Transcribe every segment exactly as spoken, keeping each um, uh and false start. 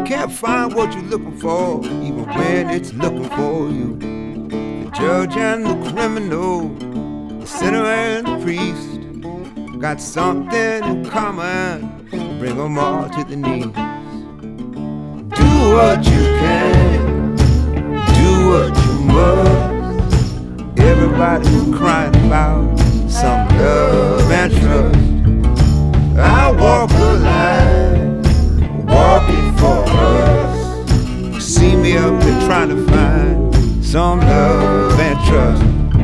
can't find what you're looking for, even when it's looking for you. The judge and the criminal, the sinner and the priest, got something in common, bring them all to the knees. Do what you can, do what you must. Everybody's crying about some love and trust. I walk the line, walking for us. You see me up there trying to find some love and trust.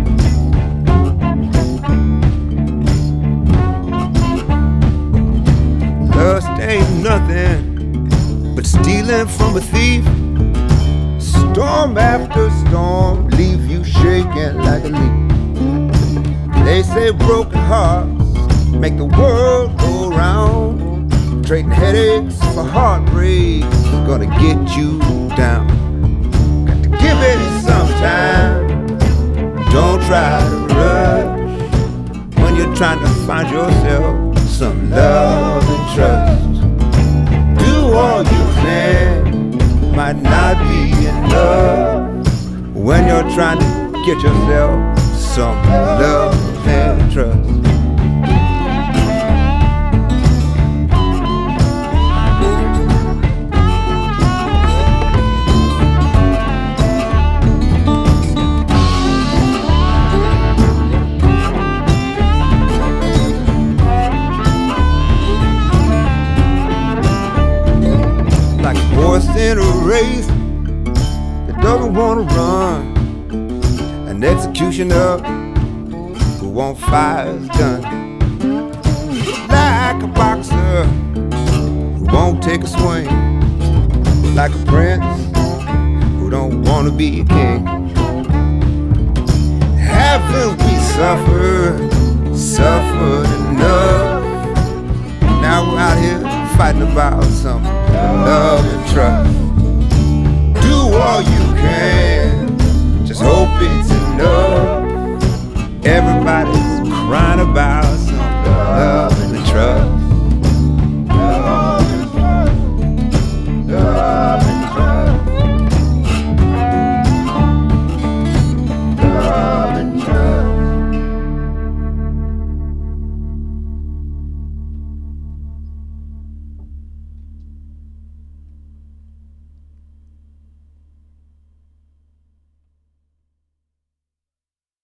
Lust ain't nothing but stealing from a thief. Storm after storm leave you shaking like a leaf. They say broken hearts make the world go round. Trading headaches for heartbreaks gonna get you down. Got to give it some time. Don't try to rush when you're trying to find yourself some love and trust. Do all you can, might not be enough when you're trying to get yourself some love and trust. Like a horse in a race that doesn't want to run, an executioner who won't fire his gun. Like a boxer who won't take a swing, like a prince who don't want to be a king. Haven't we suffered, suffered enough? Now we're out here fighting about some love and trust. Do all you can, just hope it's enough. Everybody's crying about some love and trust.